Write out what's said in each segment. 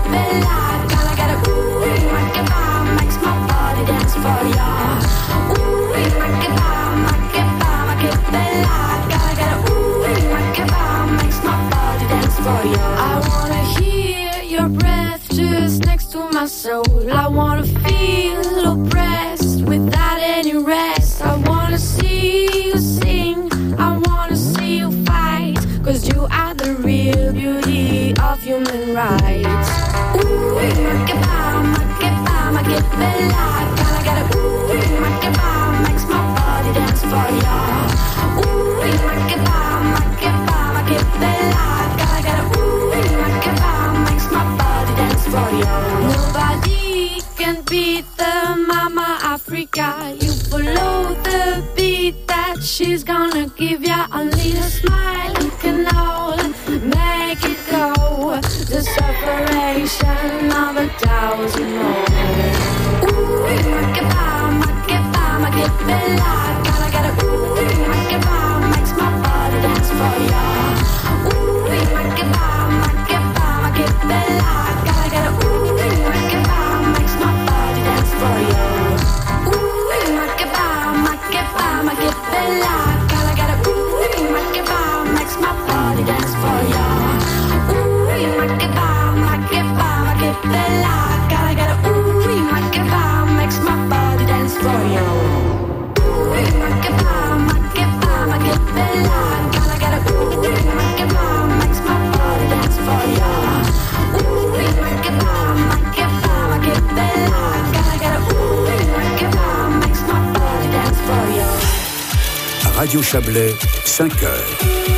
bella. Gotta get a ooh, make it bomb, makes my body dance for ya. Ooh, make it bomb, make it bomb, make it bella. Gotta get a ooh, make it bomb, makes my body dance for ya. I wanna hear your breath just next to my soul. I wanna feel oppressed without any rest. I wanna see you sing, I wanna see you fight, 'cause you are the real beauty of human rights. Ooh, make it bomb, make it bomb, make it bella. Gotta get a ooh, make it bomb, makes my body dance for ya. Ooh, make it bomb, make it bomb, make it bella. Gotta get a ooh, make it bomb, makes my body dance for ya. Nobody can beat the Mama Africa. You follow the beat that she's gonna give ya. Only a smile you can all make it go. The separation of 1,000 more. Ooh, make it bomb, make it bomb, make it bella. Gotta get a ooh, make it bomb, makes my body dance for ya. Ooh, make it bomb, make it bomb, make it bella. Gotta get a ooh, make it bomb, makes my body dance for ya. Ooh, make it bomb, make it bomb, make it bella. Gotta get a ooh, make it bomb, makes my body dance for ya. Ooh, make it bomb, make it bomb, make it bella. Gotta get a ooh, make it bomb, makes my body dance for ya. Ooh, make it bomb, make it bomb, make it bella. Gotta get a ooh, make it bomb, makes my body dance for ya. Ooh, make it bomb, make it bomb, make it bella. Gotta get a ooh, make it bomb, makes my body dance for ya. Radio Chablais, 5 heures.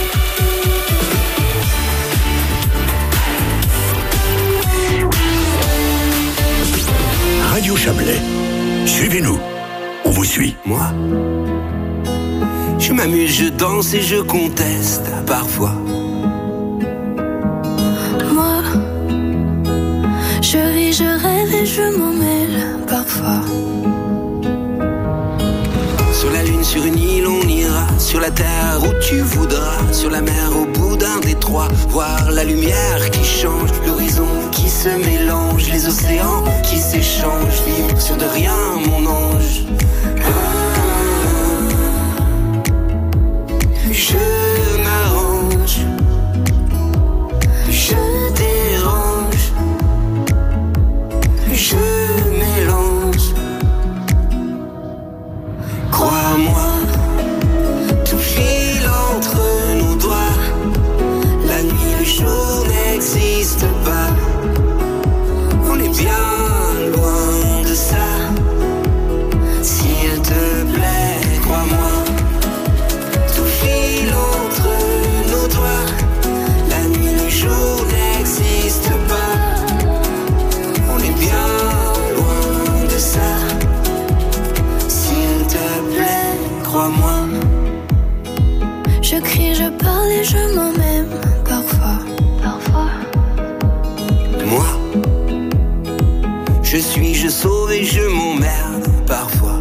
Radio Chablais, suivez-nous, on vous suit. Moi, je m'amuse, je danse et je conteste parfois. Moi, je vis, je rêve et je m'en mêle parfois. Sur la lune, sur une île, on ira. Sur la terre où tu voudras. Sur la mer, au bout d'un détroit. Voir la lumière qui change. L'horizon qui se mélange. Les océans qui s'échangent. Vivre sur de rien, mon ange. Je m'arrange. Je dérange. Je mélange. Crois-moi, tout file entre nos doigts. La nuit, le jour n'existe pas. On est bien loin de ça. S'il te plaît, crois-moi. Tout file entre nos doigts. La nuit, le jour n'existe pas. On est bien loin de ça. S'il te plaît, crois-moi. Je crie, je parle et je m'en même parfois. Moi, je suis, je sauve et je m'emmerde parfois.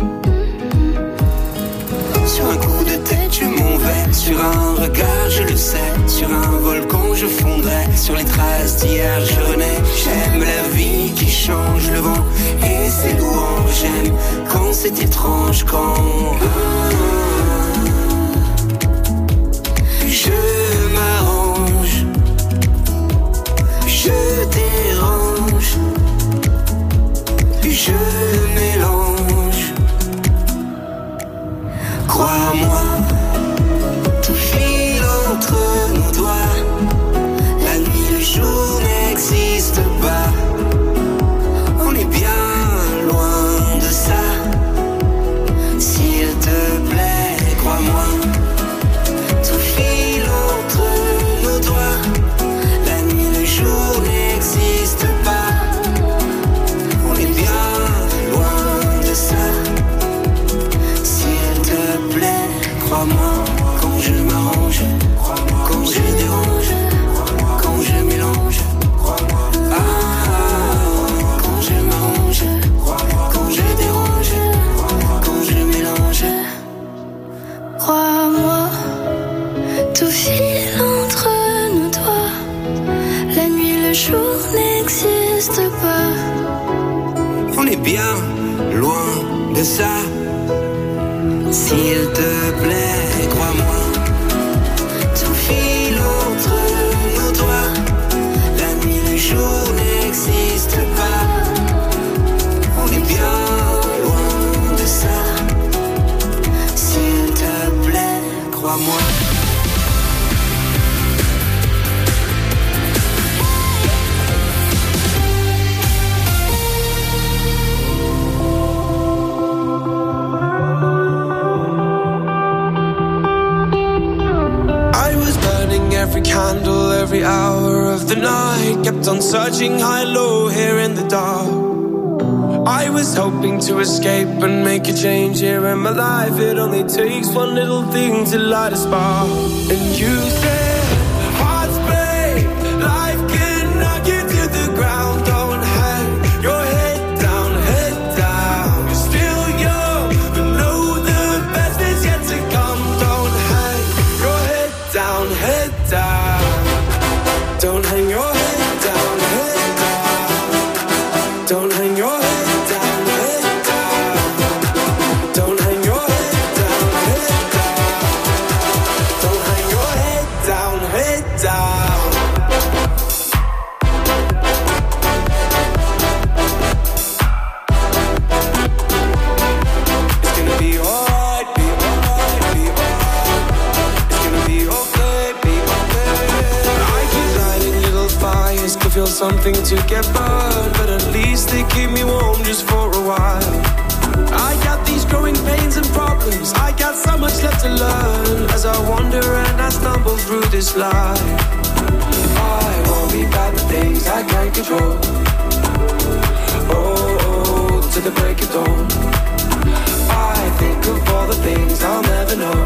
Sur un coup de tête, je m'en vais. Sur un regard, je le sais. Sur un volcan, je fondrai. Sur les traces d'hier, je renais. J'aime la vie qui change, le vent et ses louanges. J'aime quand c'est étrange, quand je m'arrange. Je dérange. Je mélange. Crois-moi, tout file entre nos doigts. La nuit, le jour n'existe pas. On est bien loin de ça. S'il te plaît, crois-moi. Tout file entre nos doigts. La nuit, le jour n'existe pas. On est bien loin de ça. S'il te plaît, crois-moi. Quand je m'arrange, quand je dérange, quand je mélange. Quand je m'arrange, quand je dérange, quand je mélange. Crois-moi, tout file entre nos doigts. La nuit, le jour n'est n'existe pas. On est bien loin de ça. S'il te plaît, crois-moi, tout file entre nos doigts. La nuit, le jour n'existe pas. On est bien loin de ça. S'il te plaît, crois-moi. Every candle, every hour of the night, kept on searching high, low, here in the dark. I was hoping to escape and make a change here in my life. It only takes one little thing to light a spark. And you said, hearts break, life can knock you to the ground. Don't hang your head down, head down. You're still young, but know the best is yet to come. Don't hang your head down, head down. Don't hang your head down, head down. Don't hang your head down, head down. Don't hang your head down, head down. Don't hang your head down, head down. It's gonna be alright, be alright, be alright. It's gonna be okay, be okay. I keep lighting little fires to feel something to get burned, but at least they keep me warm just for a while. I got these growing pains and problems. I got so much left to learn as I wander and I stumble through this life. I worry about the things I can't control. Oh, to the break of dawn. I think of all the things I'll never know.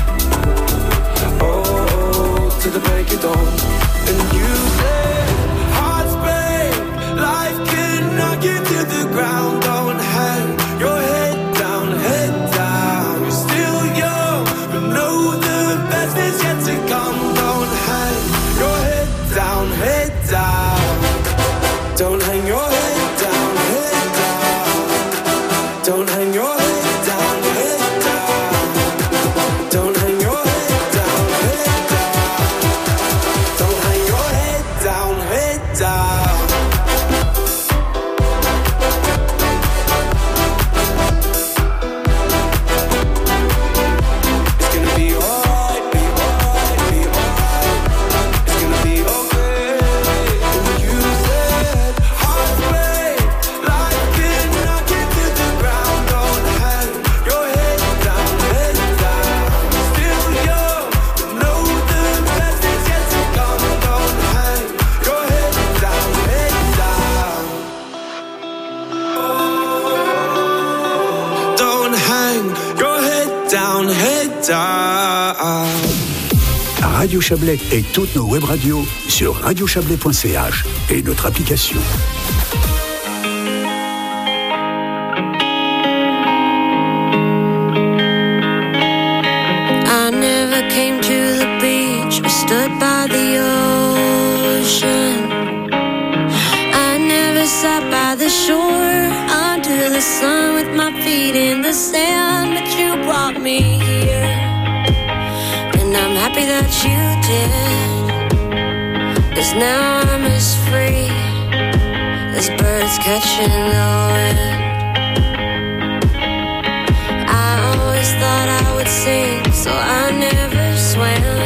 Oh, to the break of dawn. And you say, hearts break, life can knock you to the ground. Don't hang your head down, head down. You're still young, but know the best is yet to come. Don't hang your head down, head down. Don't hang your head down, head down. Don't hang your head down, head down. Don't hang your head down, head down. Don't hang your head down, head down. It's gonna be alright, be alright, be alright. It's gonna be okay. And you said, hearts break, life can knock you to the ground. Don't hang your head down, head down. Still young, but know the best is yet to come. Don't hang your head down, head down. Don't hang your head down, head down. Radio Chablais et toutes nos web radios sur radiochablais.ch et notre application. I never came to the beach or stood by the ocean. I never sat by the shore under the sun with my feet in the sand, but you brought me here, and I'm happy that you did, 'cause now I'm as free as birds catching the wind. I always thought I would sink, so I never swam.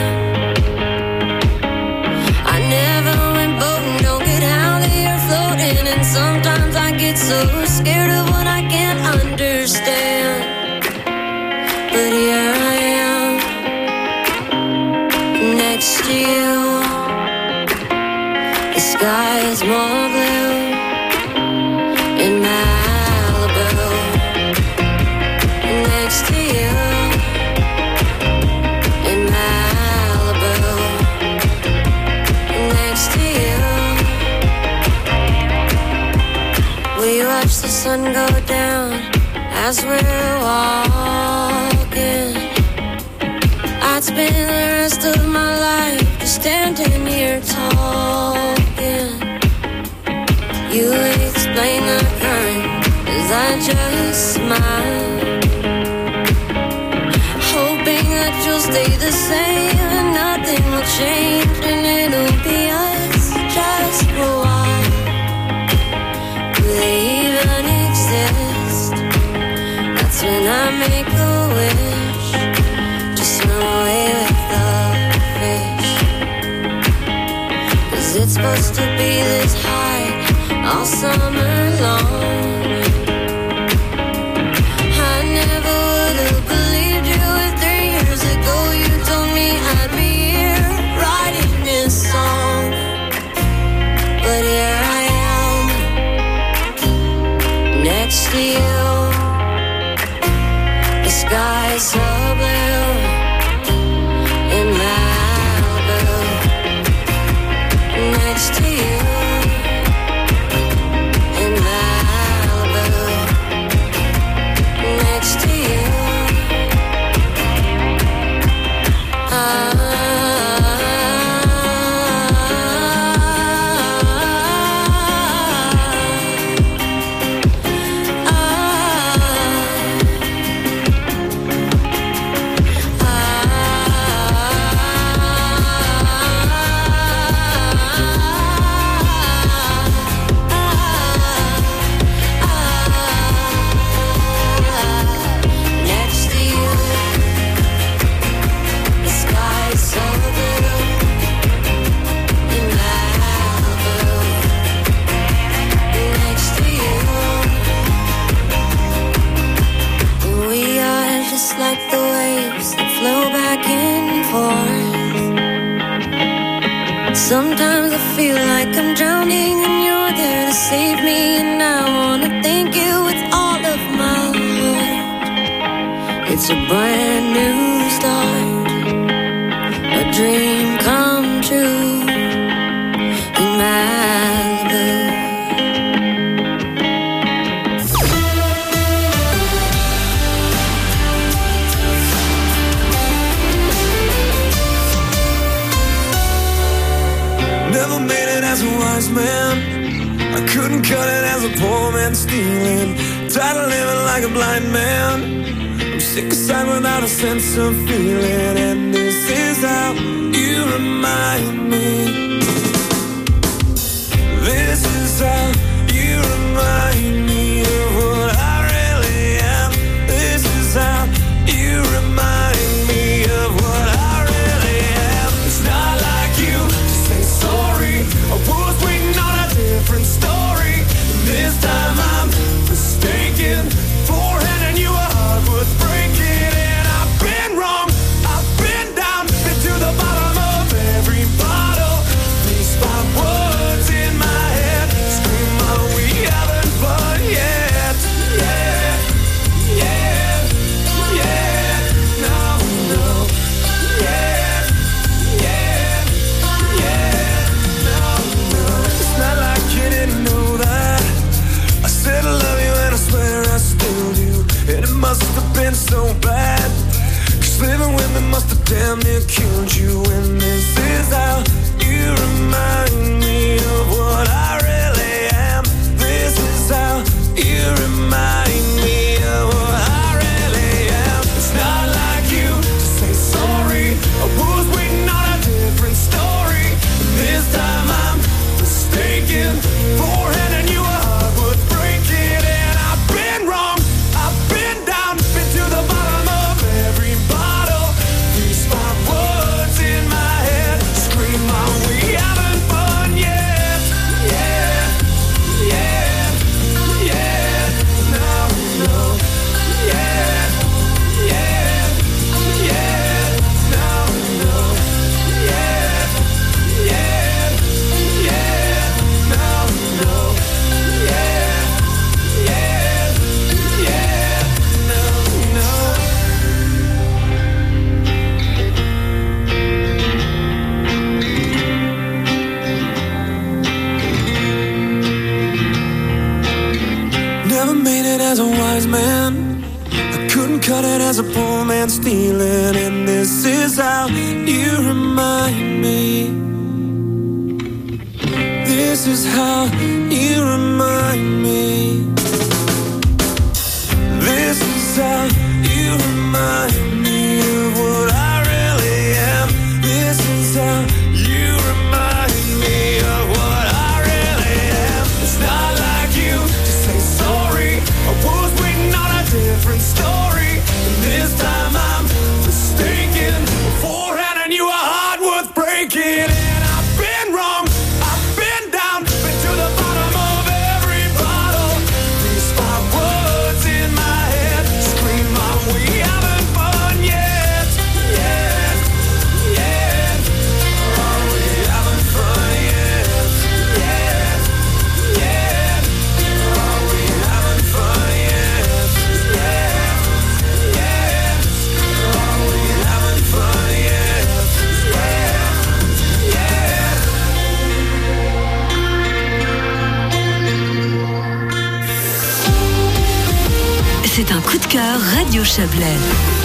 I never went boating, don't get out there floating, and sometimes I get so scared of what I can't understand. But here I am, next to you. The sky is more blue in Malibu. Next to you in Malibu. Next to you. We watch the sun go down as we're walking. I'd spend the rest of my life just standing here talking. You explain the current as I just smile, hoping that you'll stay the same and nothing will change and it'll be us just for a while. Do they even exist? That's when I make a wish, just swim away with the fish. 'Cause it's supposed to be this high all summer long. I never would have believed you if 3 years ago you told me I'd be here writing this song. But here I am, next to you. The sky's so blue in Malibu, next to you. In Malibu, next to you. Like the waves that flow back and forth. Sometimes I feel like I'm drowning and you're there to save me, and I wanna thank you with all of my heart. It's a brand new start, a dream come true in Malibu. Never made it as a wise man, I couldn't cut it as a poor man stealing. Tired of living like a blind man, I'm sick aside without a sense of feeling. And this is how you remind me. This is how you remind me of what I really am. This is how you remind me of what I really am. It's not like you to say sorry, I was waiting on a different story. This time I'm mistaken for handing you a heart worth breaking. And I've been wrong, I've been down, been to the bottom of every bottle. These 5 words in my head scream out we haven't fun yet. Yeah, yeah, yeah, no, no. Yeah, yeah, yeah, no, no. It's not like you didn't know that I said I love you and I swear I still do. And it must have been so bad, 'cause living with me must have damn near killed you. And this is how you remind me of what I really am. This is how you remind me of what I really am. It's not like you to say sorry, I was waiting on a different story. This time I'm mistaken for handing you a heart worth breaking. And I've been wrong, I've been down, been to the bottom of every bottle. These 5 words in my head scream out we haven't fun yet. Yeah, yeah, yeah, no, no. Yeah, yeah, yeah, no, no. Yeah, yeah, yeah, no, no. Yeah, yeah, yeah, no, no. Never made it as a wise man, I couldn't cut it as a poor man stealing. And this is how you remind me. This This is how you remind me. This is how you remind me of what I really am. This is how you remind me of what I really am. It's not like you to say sorry. I was waiting on a different story, and this time I'm mistaken. Beforehand I knew a heart worth breaking, and I've been wrong, I've been down, been to the bottom of every bottle. These 5 words in my head scream out, we haven't fun yet, yet, yet. Are we having fun yet, yet, yet? Are we having fun yet, yet, yet? Are we having fun yet, yet, yet? C'est un coup de cœur Radio Chablais.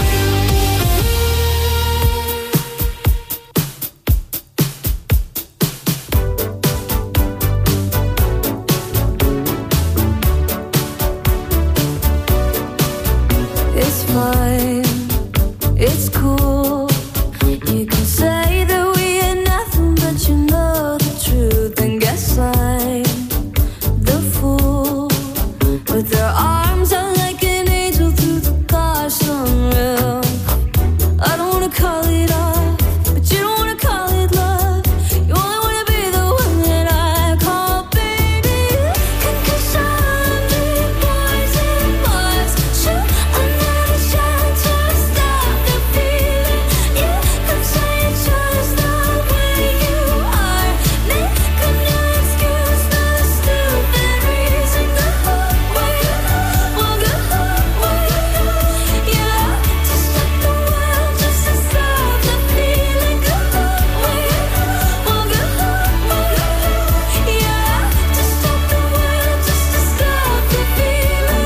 It's fine, it's cool. You can say that we ain't nothing, but you know the truth. And guess I'm the fool with their arms out like an angel through the car sunroof. I don't wanna call it off, but you don't wanna call it love. You only wanna be the one that I call baby. Cause I'm the boys and Mars. Shoot another shot to stop the feeling. You could say it's just the way you are. Make a new excuse, not a stupid reason. Go where you well, go where you yeah, to stop the world, just to stop the feeling. Go where you well, go yeah, to stop the world, just to stop the feeling.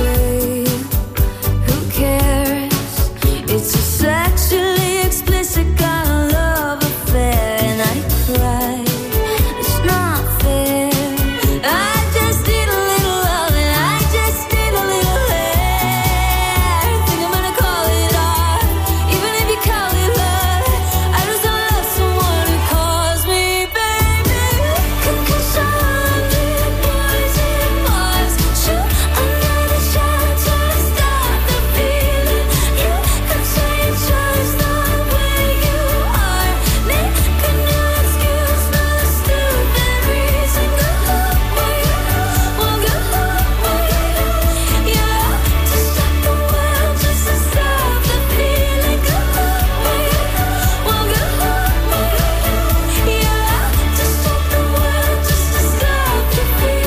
Who cares? It's a sexually explicit kind of love affair, and I cry. It's not fair. I just need a little love, and I just need a little hair. Think I'm gonna call it art, even if you call it love. I just don't love someone who calls me baby. Cause I'm the boys and Mars. Shoot another shot to stop the feeling. You could say it's just the way you are. Make a new excuse, not a stupid reason. Go where you well, go yeah, to stop the world, just to stop the feeling. Go where you well, go yeah, to stop the world, just to stop the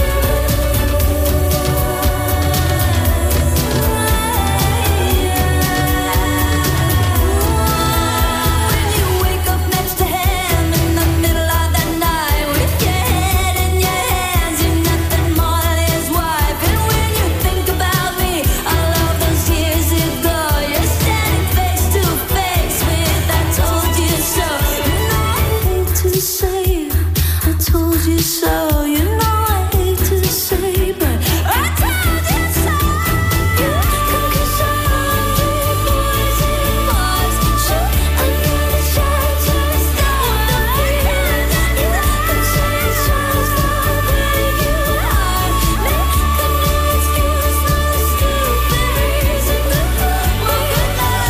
When you wake up next to him in the middle of the night with your head in your hands, you're nothing more than his wife. And when you think about me, all of those years ago, you're standing face to face with I told you so. You know I hate to say I told you so. You know I hate to say, but I told you so. Cause I'm the boys and Mars. Shoot another shot to stop the feeling. You could say it's just the way you are. Make a new excuse, not a stupid reason. Go yeah,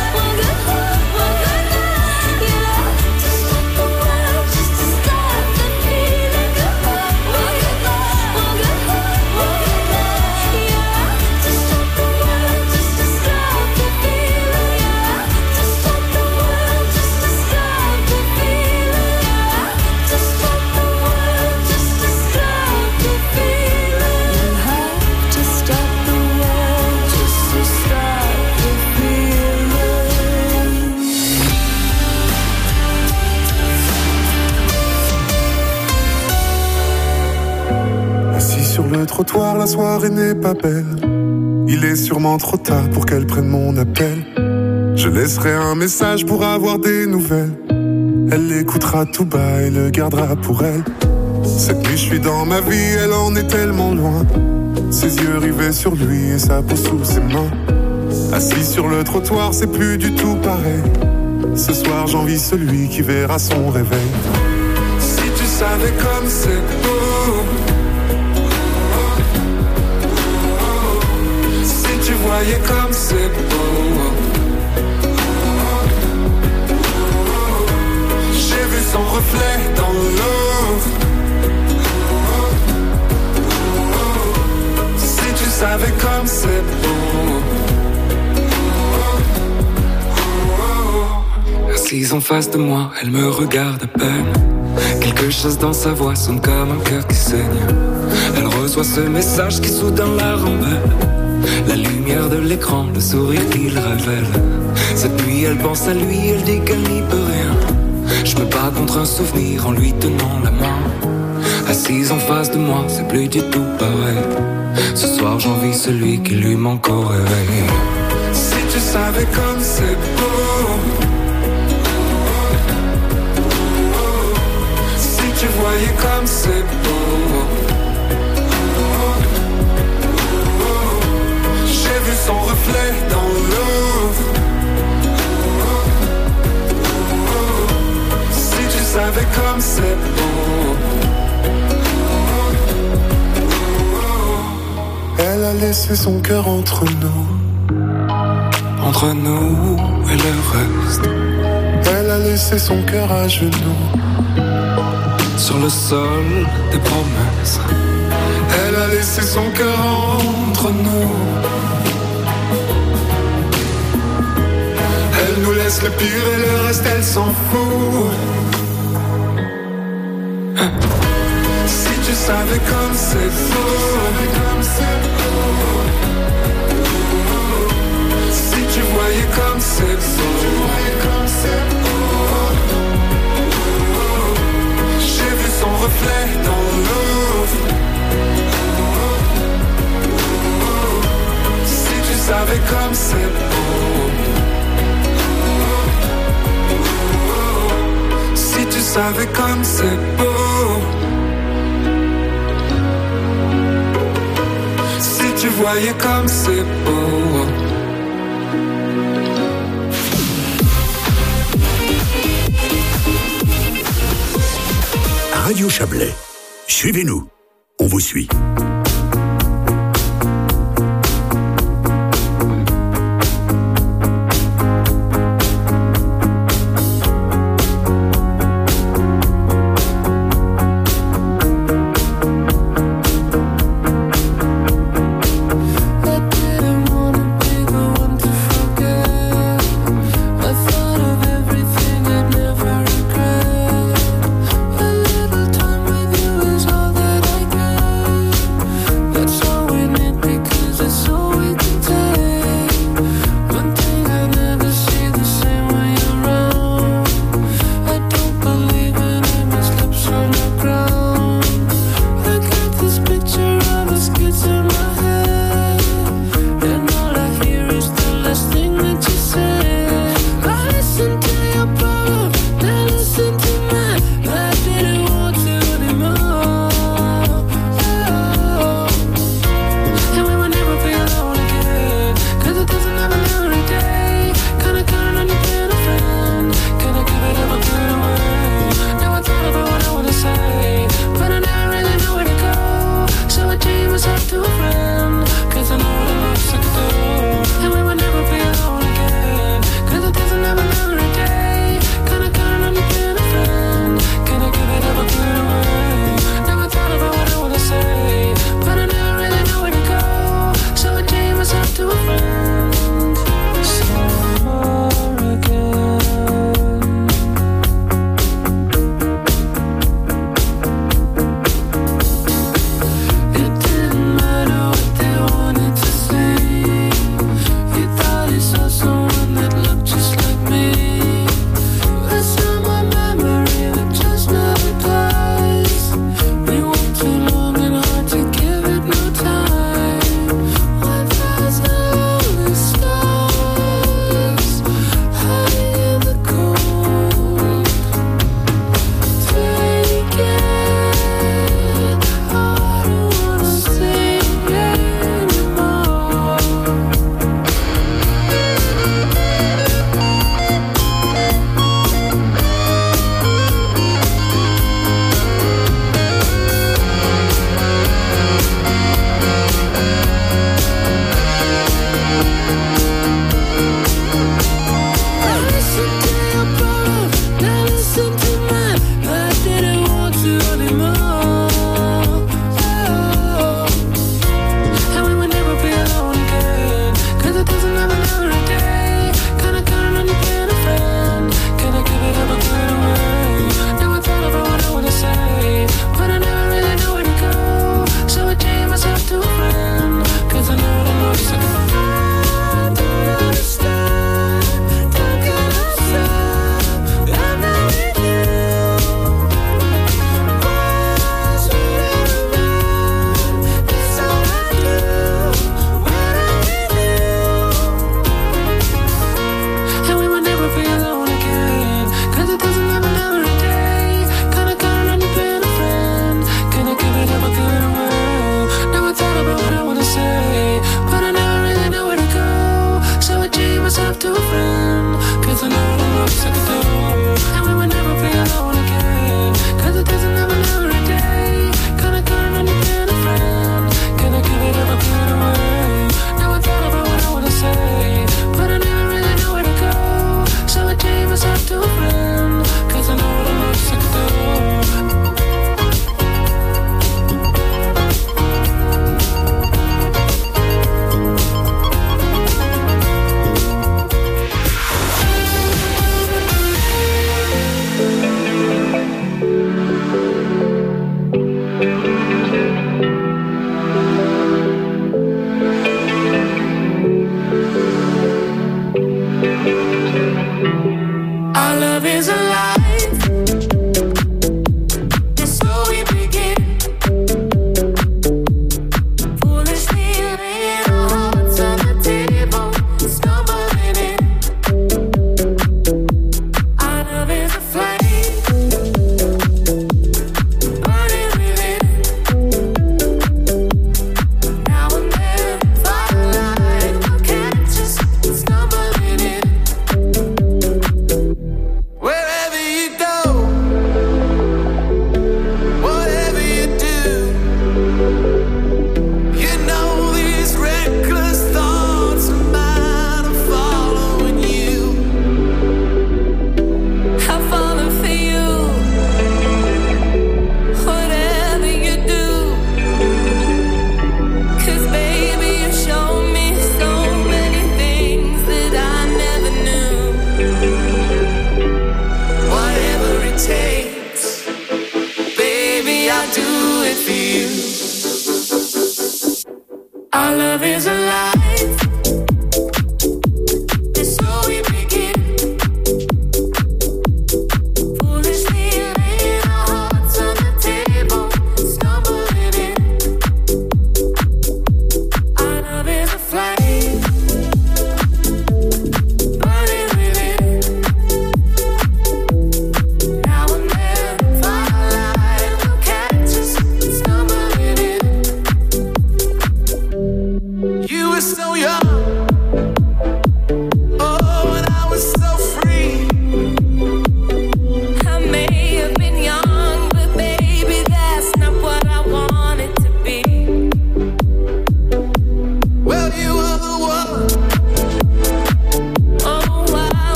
to stop the world, just to stop the feeling. Go sur le trottoir, la soirée n'est pas belle. Il est sûrement trop tard pour qu'elle prenne mon appel. Je laisserai un message pour avoir des nouvelles. Elle l'écoutera tout bas et le gardera pour elle. Cette nuit je suis dans ma vie, elle en est tellement loin. Ses yeux rivés sur lui et sa peau sous ses mains. Assis sur le trottoir, c'est plus du tout pareil. Ce soir j'envie celui qui verra son réveil. Si tu savais comme c'est beau, si tu voyais comme c'est beau. J'ai vu son reflet dans l'eau. Si tu savais comme c'est beau. Assise en face de moi, elle me regarde à peine. Quelque chose dans sa voix sonne comme un cœur qui saigne. Elle reçoit ce message qui soudain la rend belle. La lumière de l'écran, le sourire qu'il révèle. Cette nuit elle pense à lui, elle dit qu'elle n'y peut rien. Je me bats contre un souvenir en lui tenant la main. Assise en face de moi, c'est plus du tout pareil. Ce soir j'envie celui qui lui manque au réveil. Si tu savais comme c'est beau, si tu voyais comme c'est beau. J'ai vu son reflet dans l'eau. Si tu savais comme c'est beau. Elle a laissé son cœur entre nous. Entre nous et le reste. Elle a laissé son cœur à genoux. Sur le sol des promesses. Elle a laissé son cœur entre nous. Elle nous laisse le pire et le reste elle s'en fout. Si tu savais comme c'est beau. Si tu voyais comme c'est beau. J'ai vu son reflet dans l'eau. Si tu savais comme c'est beau. Si tu savais comme c'est beau. Si tu voyais comme c'est beau. Radio Chablais. Suivez-nous. On vous suit. I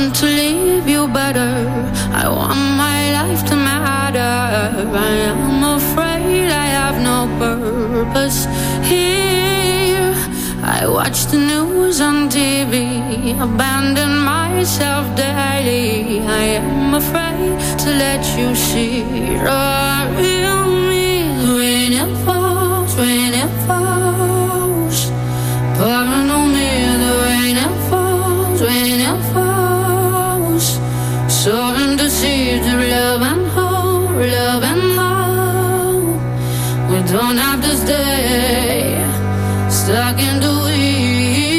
want to leave you better. I want my life to matter. I am afraid I have no purpose here. I watch the news on TV, abandon myself daily. I am afraid to let you see the real me. When it falls, pouring on me, the rain it falls, when it falls. Sowing the seeds of love and hope, love and hope. We don't have to stay stuck in the weeds.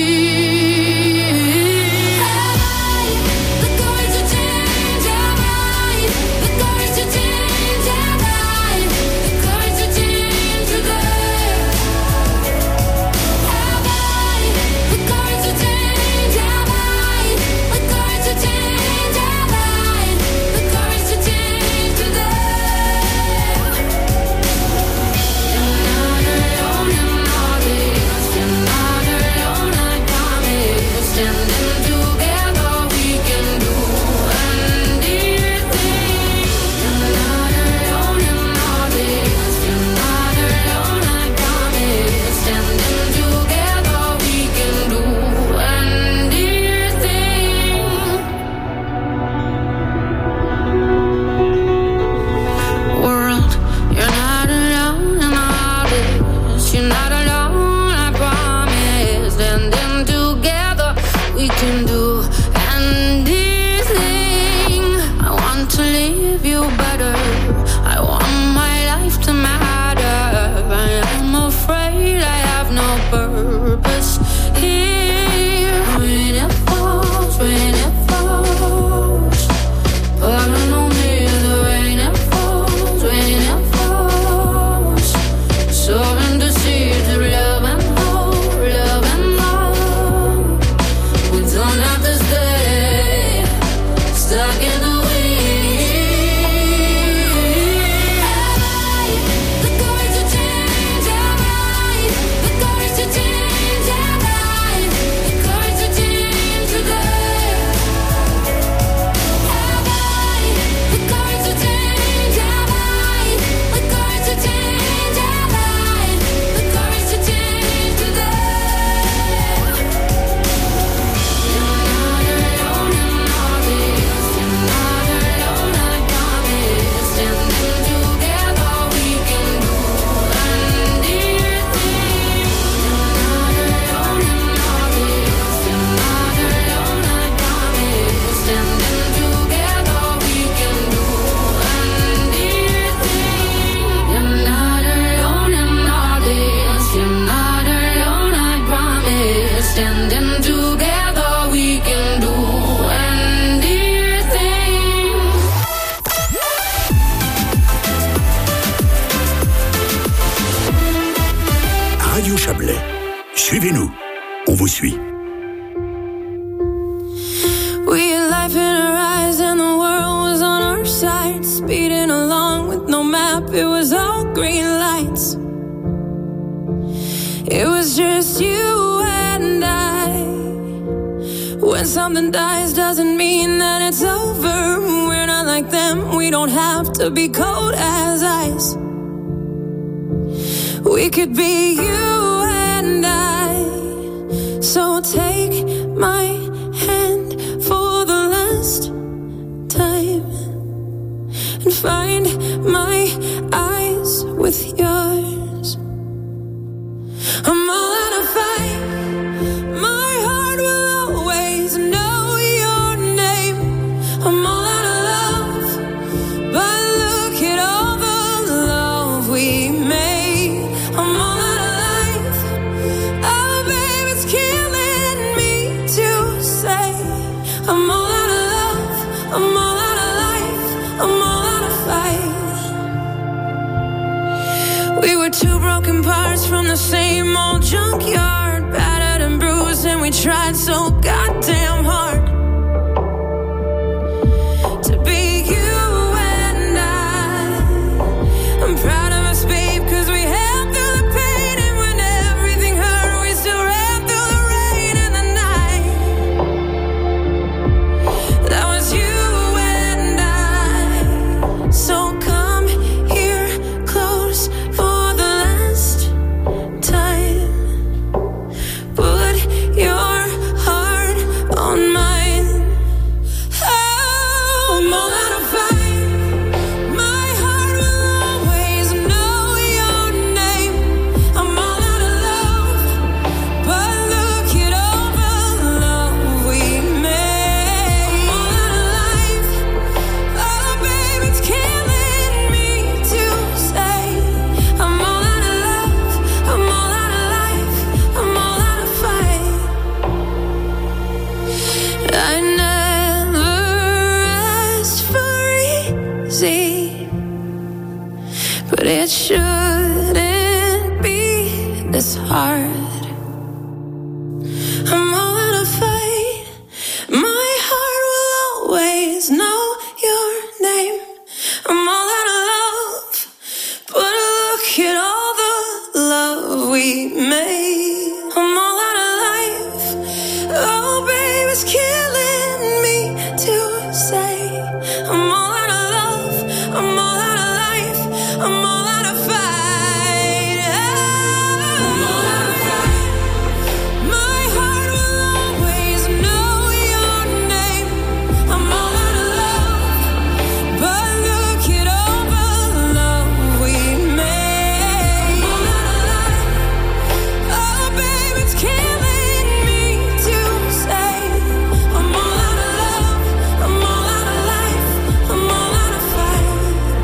Suivez-nous, on vous suit. We had life in our eyes and the world was on our side, speeding along with no map, it was all green lights. It was just you and I. When something dies doesn't mean that it's over. We're not like them, we don't have to be cold as ice. We could be you and I. So take my hand for the last time and find my eyes with yours. I'm all out of fight. My heart will always know your name. I'm all out of love, but look at all the love we made. I'm all out of life. Oh, babe, it's killing me to say. I'm all out of love. I'm all out of life. I'm all out of fight. We were two broken parts from the same old junkyard, battered and bruised, and we tried so goddamn hard to be you and I. I'm proud of us, babe, cause we held through the pain, and when everything hurt, we still ran through the rain and the night. I never asked for easy, but it shouldn't be this hard. I'm all out of fight. My heart will always know your name. I'm all out of love, but look at all the love we made. I'm all out of life. Oh, babe, it's killing me to say. I'm all out of love. I'm all out of life. I'm all out of fight. I'm all out of fight. My heart will always know your name. I'm all out of love, but look at all the love we made. I'm all out of life. Oh, babe, it's killing me to say. I'm all out of love. I'm all out of life. I'm all out of fight.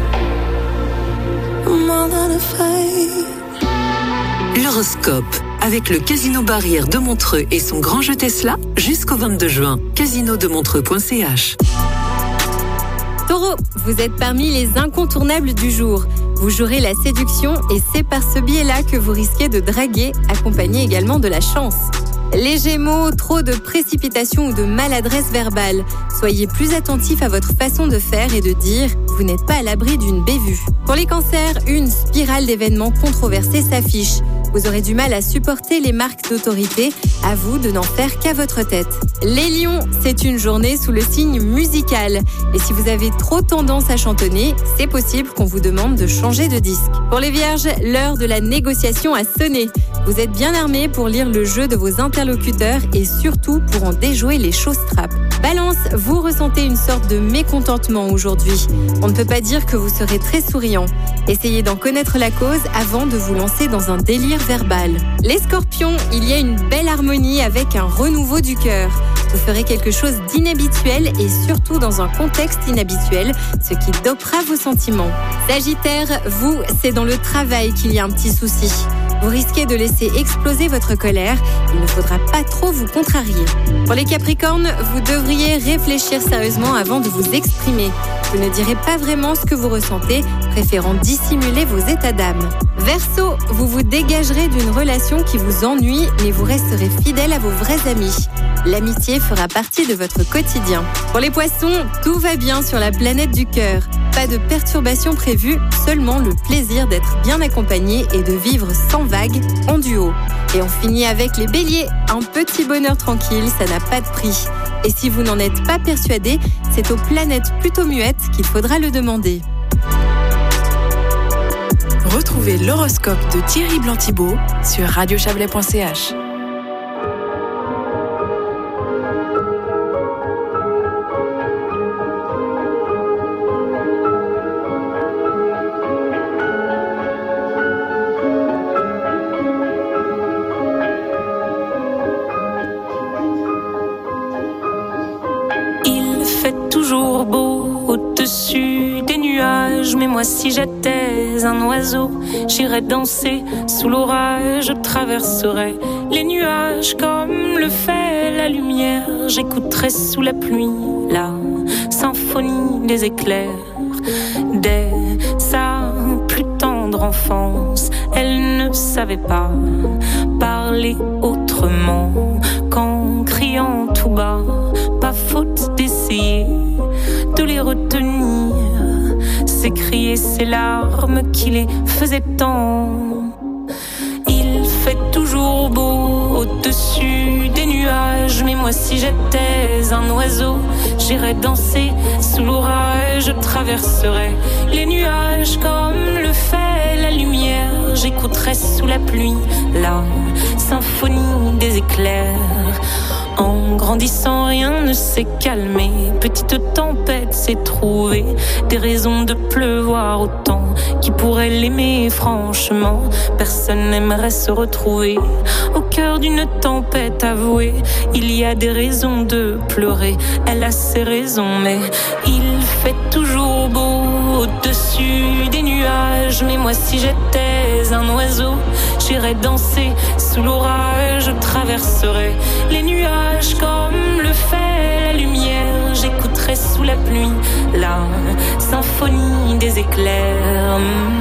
I'm all out of fight. L'horoscope, avec le Casino Barrière de Montreux et son grand jeu Tesla, jusqu'au 22 juin. casinodemontreux.ch. Taureau, vous êtes parmi les incontournables du jour. Vous jouerez la séduction et c'est par ce biais-là que vous risquez de draguer, accompagné également de la chance. Les Gémeaux, trop de précipitation ou de maladresse verbale. Soyez plus attentifs à votre façon de faire et de dire, vous n'êtes pas à l'abri d'une bévue. Pour les Cancers, une spirale d'événements controversés s'affiche. Vous aurez du mal à supporter les marques d'autorité, à vous de n'en faire qu'à votre tête. Les Lions, c'est une journée sous le signe musical. Et si vous avez trop tendance à chantonner, c'est possible qu'on vous demande de changer de disque. Pour les Vierges, l'heure de la négociation a sonné. Vous êtes bien armés pour lire le jeu de vos interlocuteurs et surtout pour en déjouer les chausses-trappes. Balance, vous ressentez une sorte de mécontentement aujourd'hui. On ne peut pas dire que vous serez très souriant. Essayez d'en connaître la cause avant de vous lancer dans un délire verbal. Les Scorpions, il y a une belle harmonie avec un renouveau du cœur. Vous ferez quelque chose d'inhabituel et surtout dans un contexte inhabituel, ce qui dopera vos sentiments. Sagittaire, vous, c'est dans le travail qu'il y a un petit souci. Vous risquez de laisser exploser votre colère. Il ne faudra pas trop vous contrarier. Pour les Capricornes, vous devriez réfléchir sérieusement avant de vous exprimer. Vous ne direz pas vraiment ce que vous ressentez, préférant dissimuler vos états d'âme. Verseau, vous vous dégagerez d'une relation qui vous ennuie, mais vous resterez fidèle à vos vrais amis. L'amitié fera partie de votre quotidien. Pour les Poissons, tout va bien sur la planète du cœur. Pas de perturbations prévues, seulement le plaisir d'être bien accompagné et de vivre sans vagues, en duo. Et on finit avec les Béliers. Un petit bonheur tranquille, ça n'a pas de prix. Et si vous n'en êtes pas persuadé, c'est aux planètes plutôt muettes qu'il faudra le demander. Retrouvez l'horoscope de Thierry Blanc-Thibault sur radiochablais.ch. Mais moi si j'étais un oiseau, j'irais danser sous l'orage, je traverserais les nuages comme le fait la lumière. J'écouterais sous la pluie la symphonie des éclairs. Dès sa plus tendre enfance, elle ne savait pas parler autrement qu'en criant tout bas. Pas faute d'essayer de les retenir. C'est crier ses larmes qui les faisaient tant. Il fait toujours beau au-dessus des nuages, mais moi si j'étais un oiseau, j'irais danser sous l'orage, je traverserais les nuages comme le fait la lumière. J'écouterais sous la pluie la symphonie des éclairs. En grandissant, rien ne s'est calmé. Petite tempête s'est trouvée, des raisons de pleuvoir autant. Qui pourrait l'aimer franchement? Personne n'aimerait se retrouver au cœur d'une tempête avouée. Il y a des raisons de pleurer, elle a ses raisons, mais il fait toujours beau au-dessus des nuages. Mais moi si j'étais un oiseau, j'irais danser sous l'orage, je traverserais les nuages comme le fait pluie, la symphonie des éclairs.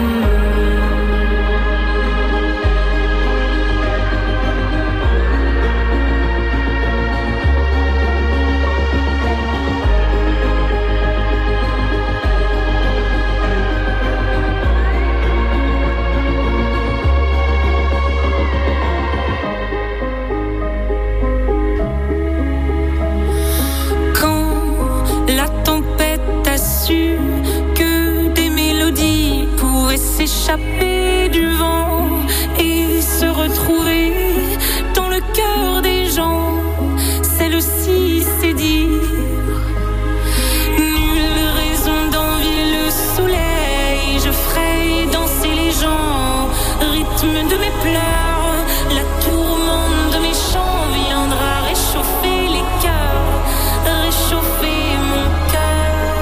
S'échapper du vent et se retrouver dans le cœur des gens, celle-ci c'est dire. Nulle raison d'envier le soleil, je ferai danser les gens, rythme de mes pleurs, la tourmente de mes chants viendra réchauffer les cœurs, réchauffer mon cœur.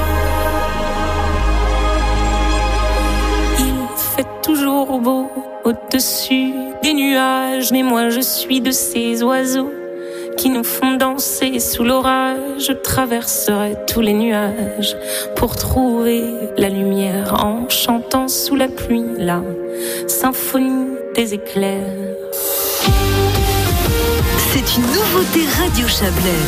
Toujours beau au-dessus des nuages, mais moi je suis de ces oiseaux qui nous font danser sous l'orage. Je traverserai tous les nuages pour trouver la lumière en chantant sous la pluie la symphonie des éclairs. C'est une nouveauté Radio Chablais.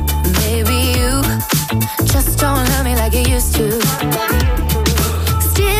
Just don't love me like you used to. Still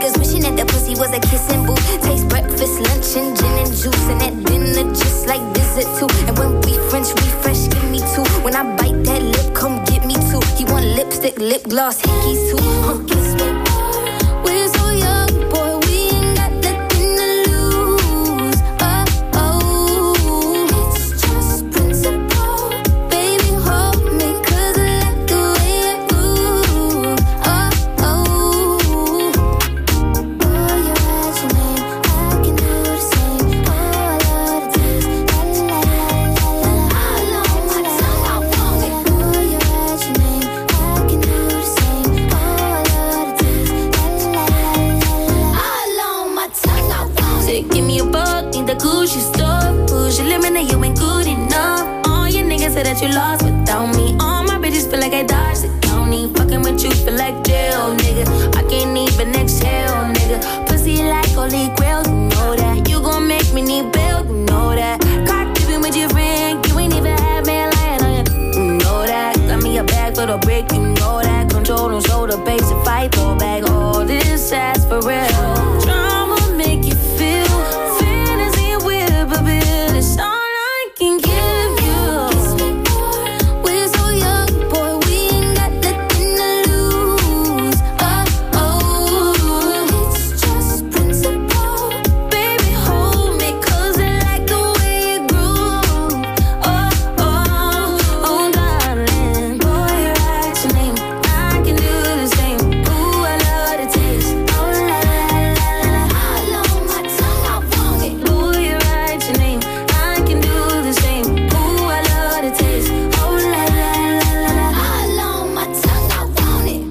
niggas wishing that the pussy was a kissing booth. Taste breakfast, lunch, and gin and juice. And at dinner, just like dessert too. And when we French refresh, give me two. When I bite that lip, come get me two. He want lipstick, lip gloss, hickeys too. Kiss me more. We're so young, boy, we ain't got nothing to lose. Oh, oh, it's just principle. Baby, hold me, 'cause I like the way you move. Oh, oh, oh, you write your name, I can do the same. Oh, I love the taste, la la la la la la. All on my tongue, I want it. Oh, you write your name, I can do the same. Oh, I love the taste, la la la la la. All on my tongue, I want it. Say, give me a buck, need the Gucci store. Push your limit, now you ain't good enough. All your niggas say that you lost without me. All my bitches feel like I dodged the county. Fucking with you feel like jail, nigga. I can't even exhale, nigga. Pussy like holy grail, you know that. You gon' make me need bail, you know that. Caught dipping with your friend, you ain't even have man lying on you, you know that. Got me a bag for the brick, you know that. Control and shoulder, base and fight, throw back. All this ass for real. Drama make you feel, fantasy and whip a bit. It's all I can give you. Kiss me more. We're so young, boy, we ain't got nothing to lose. Oh, oh, it's just principle. Baby, hold me, 'cause I like the way you groove. Oh, oh, oh, darling. Boy, you write your name, I can do the same. Ooh, I love the taste. Oh, la, la, la, la, la. All on my tongue, I want it. Boy, you write your name, I can do the same. Ooh, I love the taste. Oh, la, la, la, la, la. All on my tongue, I want it.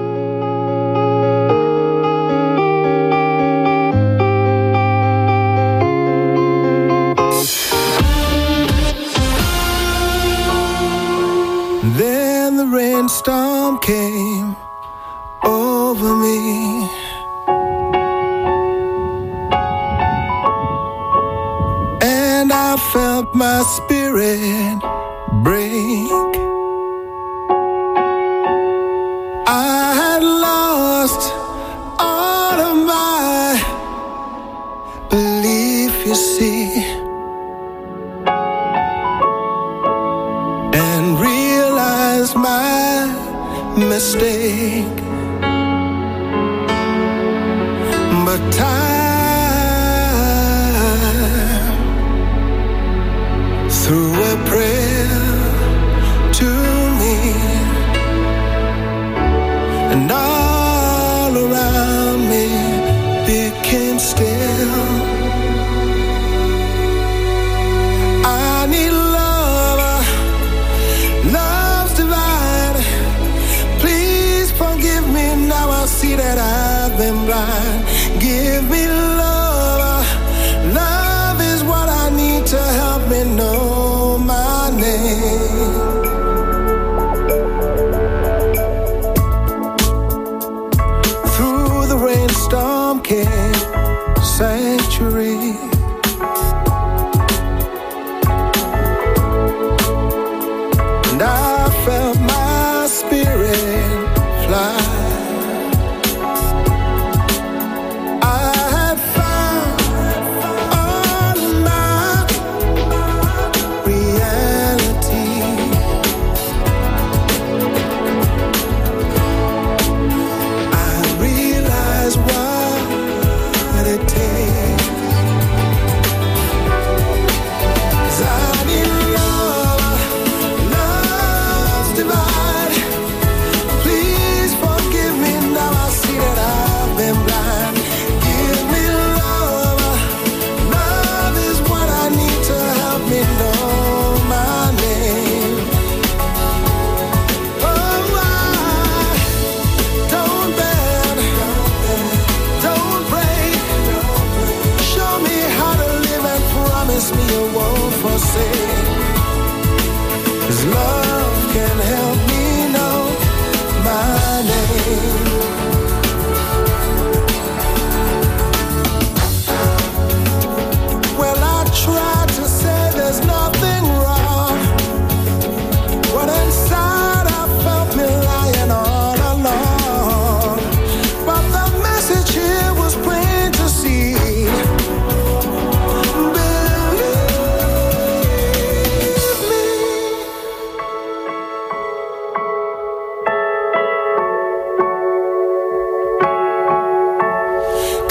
Then the rainstorm came over me, and I felt my spirit break. I had lost all of my belief, you see, and realized my mistake. But time threw a prayer to me, and all around me became still. I need love, love's divine. Please forgive me, now I see that I've been blind. Give me love, love is what I need to help me know my name. Through the rainstorm came sanctuary, and I felt my spirit fly. I had found all of my reality. I realized what it takes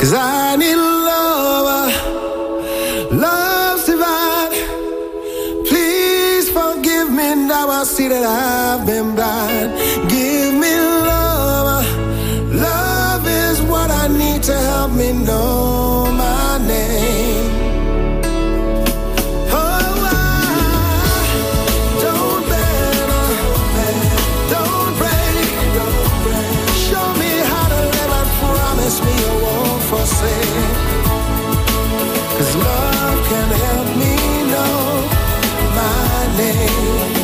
'Cause I need love, love's divine. Please forgive me now, I see that I've been blind. Give me love, love is what I need to help me know my name. Cause love can help me know my name.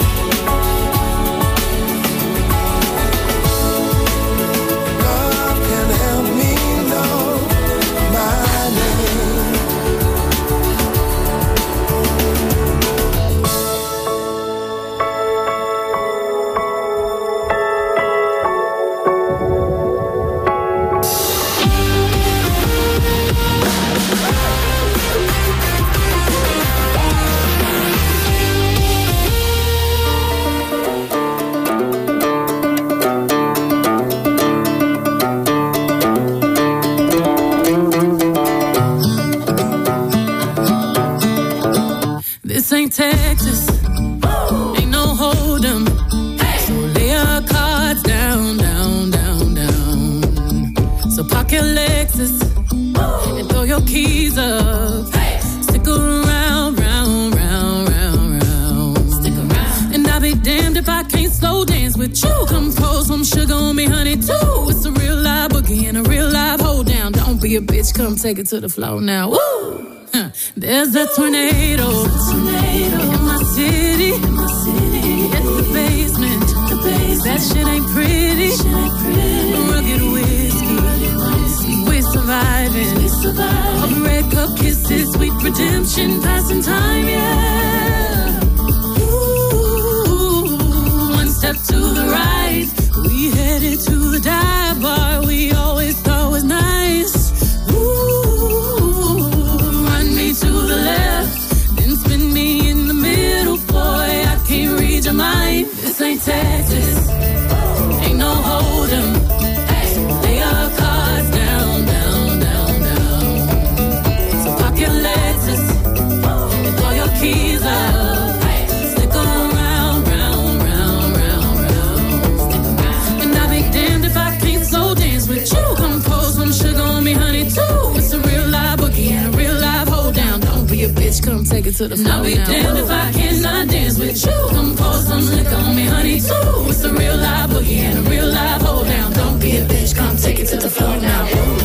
Love can help me know my name. This ain't Texas, ain't no hold'em. So lay your cards down, down, down, down. So park your Lexus and throw your keys up. Stick around, round, round, round, round. Stick around. And I'll be damned if I can't slow dance with you. Come pour some sugar on me, honey, too. It's a real live boogie and a real live hold down. Don't be a bitch, come take it to the floor now. Woo! There's a tornado in my city. It's the basement. That shit ain't pretty. Rugged whiskey. We're surviving. Of red cup kisses, sweet redemption, passing time, yeah. Ooh, one step to the right, we headed to the dive bar we always thought was nice. To the left, then spin me in the middle, boy, I can't read your mind. This ain't Texas, ain't no hold'em. Lay your cards down, down, down, down. So park your Lexus and throw your keys up. Stick around, round, round, round, round. And I'll be damned if I can't slow dance with you. Come pour some sugar on me, honey, too. It's a real live boogie and a real live hold down. Don't be a bitch, come take it to the floor. I'll be damned if I cannot dance with you. Come pour some liquor on me, honey, too. It's a real live boogie and a real live hold down. Don't be a bitch, come take it to the floor now.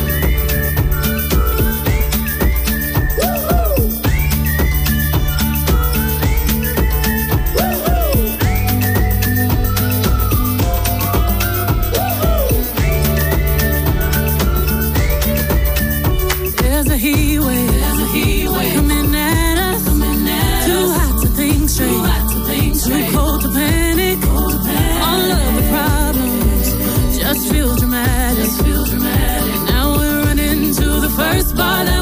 There's a heat wave coming at us. Too hot to think straight, too cold to panic. All of the problems just feel dramatic. Now we're running to the first bar.